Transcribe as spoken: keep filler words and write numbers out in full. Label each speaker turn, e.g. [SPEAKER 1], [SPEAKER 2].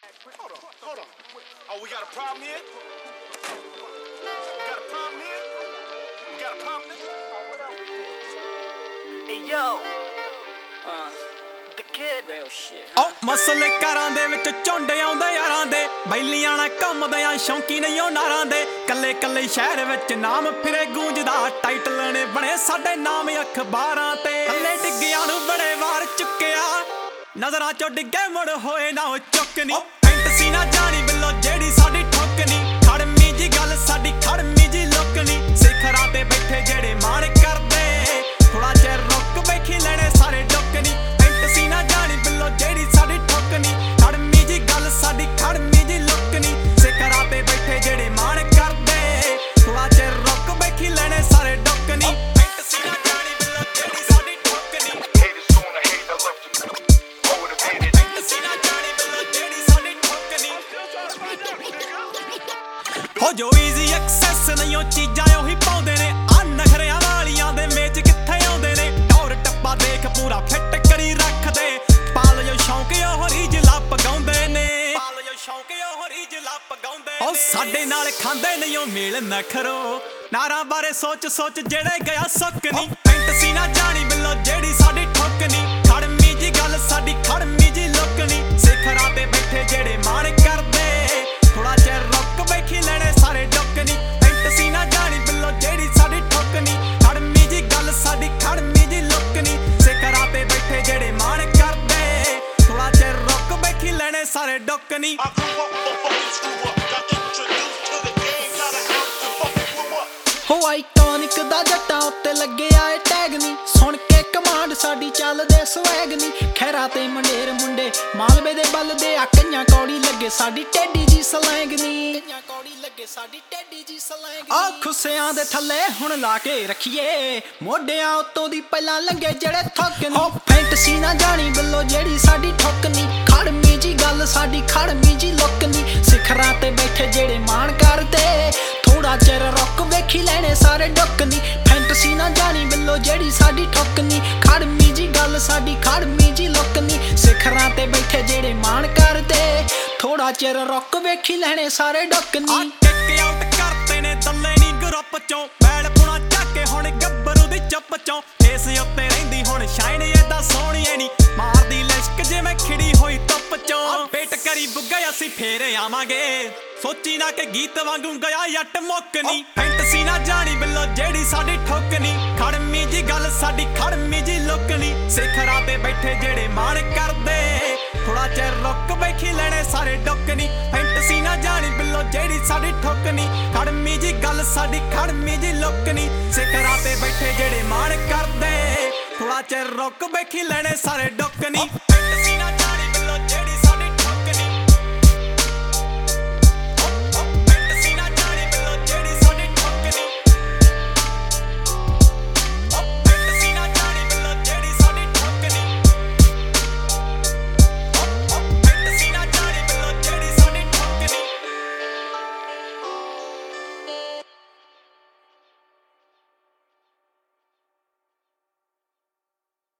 [SPEAKER 1] Hold on, hold on. Oh, we got a problem here? We got a problem here? We got a problem here?
[SPEAKER 2] Hey yo, uh, the kid, real shit.
[SPEAKER 3] ਓ ਮਸਲੇ ਘਰਾਂ ਦੇ ਵਿੱਚ ਝੁੰਡੇ ਆਉਂਦੇ ਯਾਰਾਂ ਦੇ ਬੈਲੀਆਂ ਨਾਲ ਘੁੰਮਦਿਆਂ ਸ਼ੌਂਕੀ ਨਹੀਂ ਉਹ ਨਾਰਾਂ ਦੇ ਕੱਲੇ ਕੱਲੇ ਸ਼ਹਿਰ ਵਿੱਚ ਨਾਮ ਫਿਰੇ ਗੂੰਜਦਾ ਟਾਈਟਲ ਨੇ ਬਣੇ ਸਾਡੇ ਨਾਮ ਅਖਬਾਰਾਂ ਤੇ ਥੱਲੇ ਡਿੱਗਿਆਂ ਨੂੰ ਬੜੇ ਵਾਰ ਚੁੱਕਿਆ ਨਜ਼ਰਾਂ ਚੋਂ ਡਿੱਗੇ ਮੁੜ ਹੋਏ ਨਾ ਉਹ ਚੁੱਕਣੀ ਫੈਂਟਸੀ ਨਾ ਜਾਣੀ ਬਿੱਲੋ ਜਿਹੜੀ ਸਾਡੀ ਠੋਕਣੀ ਖੜਮੀ ਜੀ ਗੱਲ ਸਾਡੀ ਖੜਮੀ ਜੀ ਲੋਕਣੀ ਸਿਖਰਾਂ ਤੇ ਬੈਠੇ ਜਿਹੜੇ ਮਾਣ ਕਰਦੇ ਥੋੜਾ ਚਿਰ ਰੁੱਕ ਬੈਠੀ ਲੈਣੇ ਸਾਰੇ ਡੋਕਣੀ ਫੈਂਟਸੀ ਨਾ ਜਾਣੀ ਬਿੱਲੋ ਜਿਹੜੀ ਸਾਡੀ ਠੋਕਣੀ ਖੜਮੀ ਜੀ ਗੱਲ ਸਾਡੀ ਖੜਮੀ ਜੀ ਲੋਕਣੀ ਸਿਖਰਾਂ ਤੇ ਬੈਠੇ ਜਿਹੜੇ ਮਾਣ ਕਰਦੇ ਥੋੜਾ ਚਿਰ ਰੁੱਕ ਬੈਠੀ ਲੈਣੇ ਸਾਰੇ ਡੋਕਣੀ ਫੈਂਟਸੀ ਨਾ ਜਾਣੀ ਬਿੱਲੋ ਜਿਹੜੀ ਸਾਡੀ ਠੋਕਣੀ
[SPEAKER 1] Haters gonna hate, I love you. Motivated.
[SPEAKER 3] Fantasy ਨਾ ਜਾਣੀ ਬਿੱਲੋ ਜਿਹੜੀ ਸਾਡੀ ਠੋਕਣੀ ਹੋ ਜੋ ਈਜ਼ੀ ਐਕਸੈਸ ਨਹੀਂ ਉਹ ਚੀਜ਼ਾਂ ਉਹੀ ਪਾਉਂਦੇ ਨੇ ਆ ਨਖਰਿਆਂ ਵਾਲੀਆਂ ਦੇ ਮੇਚ ਕਿੱਥੇ ਆਉਂਦੇ ਨੇ ਟੌਰ ਟੱਪਾ ਦੇਖ ਪੂਰਾ ਫਿੱਟ ਕਰੀ ਰੱਖਦੇ ਪਾਲ ਜੋ ਸ਼ੌਂਕ ਉਹ ਰੀਜਲਾ ਪਗਾਉਂਦੇ ਨੇ ਪਾਲ ਜੋ ਸ਼ੌਂਕ ਉਹ ਰੀਜਲਾ ਪਗਾਉਂਦੇ ਉਹ ਸਾਡੇ ਨਾਲ ਖਾਂਦੇ ਨਹੀਂ ਉਹ ਮੇਲ ਨਖਰੋ ਨਾਰਾਂ ਬਾਰੇ ਸੋਚ ਸੋਚ ਜਿਹੜੇ ਗਿਆ ਸੁੱਕ ਨਹੀਂ ਫੈਂਟਸੀ ਨਾ ਜਾਣੀ ਬਿੱਲੋ ਜਿਹੜੀ ਸਾਡੀ ਠੋਕਣੀ ਖੜਮੀ ਜੀ ਗੱਲ ਸਾਡੀ ਖੜਮੀ ਜੀ ਲੋਕਣੀ ਸਿਖਰਾਂ ਤੇ ਬੈਠੇ ਜਿਹੜੇ ਮਾਣ ਕਰਦੇ ਥੋੜਾ ਚਿਰ ਰੁੱਕ ਬੈਠੀ ਲੈਣੇ ਸਾਰੇ ਡੋਕਣੀ ਫੈਂਟਸੀ ਨਾ ਜਾਣੀ ਬਿੱਲੋ ਜਿਹੜੀ ਸਾਡੀ ਠੋਕਣੀ ਖੜਮੀ ਜੀ ਗੱਲ ਸਾਡੀ ਖੜਮੀ ਜੀ ਲੋਕਣੀ ਸਿਖਰਾਂ ਤੇ ਬੈਠੇ ਜਿਹੜੇ ਮਾਣ ਕਰਦੇ ਥੋੜਾ ਚਿਰ ਰੁੱਕ ਬੈਠੀ ਲੈਣੇ ਸਾਰੇ ਡੋਕਣੀ
[SPEAKER 1] I grew up, motherfuckers grew up. Got introduced to the game, got a house to fucking blew up.
[SPEAKER 4] ਹੋ ਆਈਕੋਨਿਕ ਦਾ ਜੱਟਾਂ ਉੱਤੇ ਲੱਗਿਆ ਏ ਟੈਗ ਨੀ ਸੁਣ ਕੇ ਕਮਾਂਡ ਸਾਡੀ ਚੱਲਦੇ ਸਵੈਗ ਨੀ ਖੈਰਾ ਤੇ ਮੰਡੇਰ ਮੁੰਡੇ ਮਾਲਵੇ ਦੇ ਬਲਦੇ ਆ ਕਈਆਂ ਕੌੜੀ ਲੱਗੇ ਸਾਡੀ ਟੇਡੀ ਜੀ ਸਲੈਂਗ ਨੀ ਕਈਆਂ ਕੌੜੀ ਲੱਗੇ ਸਾਡੀ ਟੇਡੀ ਜੀ ਸਲੈਂਗ ਆ ਖੁੱਸਿਆਂ ਦੇ ਥੱਲੇ ਹੁਣ ਲਾ ਕੇ ਰੱਖੀਏ ਮੋਢਿਆਂ ਉੱਤੋਂ ਦੀ ਪਹਿਲਾਂ ਲੰਗੇ ਜਿਹੜੇ ਥੱਕ ਨੀ ਫੈਂਟਸੀ ਨਾ ਜਾਣੀ ਬਿੱਲੋ ਜਿਹੜੀ ਸਾਡੀ ਠੁੱਕ ਨੀ ਖੜਮੀ ਜੀ ਗੱਲ ਸਾਡੀ ਖੜਮੀ ਜੀ ਲੁੱਕ ਨੀ ਸਿਖਰਾਂ ਤੇ ਬੈਠੇ ਜਿਹੜੇ ਮਾਣ ਕਰਦੇ ਥੋੜਾ ਚਿਰ ਰੁੱਕ ਵੇਖੀ ਲੈਣੇ ਸਾਰੇ ਡੁੱਕਨੀ ਫੈਂਟਸੀ ਨਾ ਜਾਣੀ ਬਿੱਲੋ ਜਿਹੜੀ ਸਾਡੀ ਠੁੱਕਨੀ ਖੜਮੀ ਜੀ ਗੱਲ ਸਾਡੀ ਖੜਮੀ ਜੀ ਲੁੱਕਨੀ ਸਿਖਰਾਂ ਤੇ ਬੈਠੇ ਜਿਹੜੇ ਮਾਣ ਕਰਦੇ ਥੋੜਾ ਚਿਰ ਰੁੱਕ ਵੇਖੀ ਲੈਣੇ ਸਾਰੇ ਡੁੱਕਨੀ
[SPEAKER 3] ਟਿਕ ਆਊਟ ਕਰਤੇ ਨੇ ਦੱਲੇ ਨੀ ਗਰੁੱਪ ਚੋਂ ਬੈਲ ਪੁਣਾ ਚੱਕ ਕੇ ਹੁਣ ਗੱਭਰੂ ਦੀ ਚੁੱਪ ਚੋਂ ਇਸ ਉੱਤੇ ਰਹਿੰਦੀ ਹੁਣ ਸ਼ਾਈਨ ਏਦਾਂ ਸੋਹਣੀ ਐ ਨੀ ਮਾਰਦੀ ਲਿਸ਼ਕ ਜਿਵੇਂ ਖਿੜੀ ਹੋਈ ਧੁੱਪ ਚੋਂ ਵੇਟ ਕਰੀ ਬੁੱਗਾ ਅਸੀਂ ਫੇਰ ਆਵਾਂਗੇ ਸੋਚੀ ਨਾ ਕਿ ਗੀਤ ਵਾਂਗੂ ਗਿਆ ਜੱਟ ਮੁੱਕਣੀ ਫੈਂਟਸੀ ਨਾ ਜਾਣੀ ਬਿੱਲੋ ਜਿਹੜੀ ਸਾਡੀ ਠੋਕਣੀ ਖੜਮੀ ਜੀ ਗੱਲ ਸਾਡੀ ਖੜਮੀ ਜੀ ਲੋਕਣੀ ਸਿਖਰਾਂ ਤੇ ਬੈਠੇ ਜਿਹੜੇ ਮਾਣ ਕਰਦੇ ਥੋੜਾ ਚਿਰ ਰੁੱਕ ਬੈਠੀ ਲੈਣੇ ਸਾਰੇ ਡੋਕਣੀ ਫੈਂਟਸੀ ਨਾ ਜਾਣੀ ਬਿੱਲੋ ਜਿਹੜੀ ਸਾਡੀ ਠੋਕਣੀ ਖੜਮੀ ਜੀ ਗੱਲ ਸਾਡੀ ਖੜਮੀ ਜੀ ਲੋਕਣੀ ਸਿਖਰਾਂ ਤੇ ਬੈਠੇ ਜਿਹੜੇ ਮਾਣ ਕਰਦੇ ਥੋੜਾ ਚਿਰ ਰੁੱਕ ਬੈਠੀ ਲੈਣੇ ਸਾਰੇ ਡੋਕਣੀ ਫੈਂਟਸੀ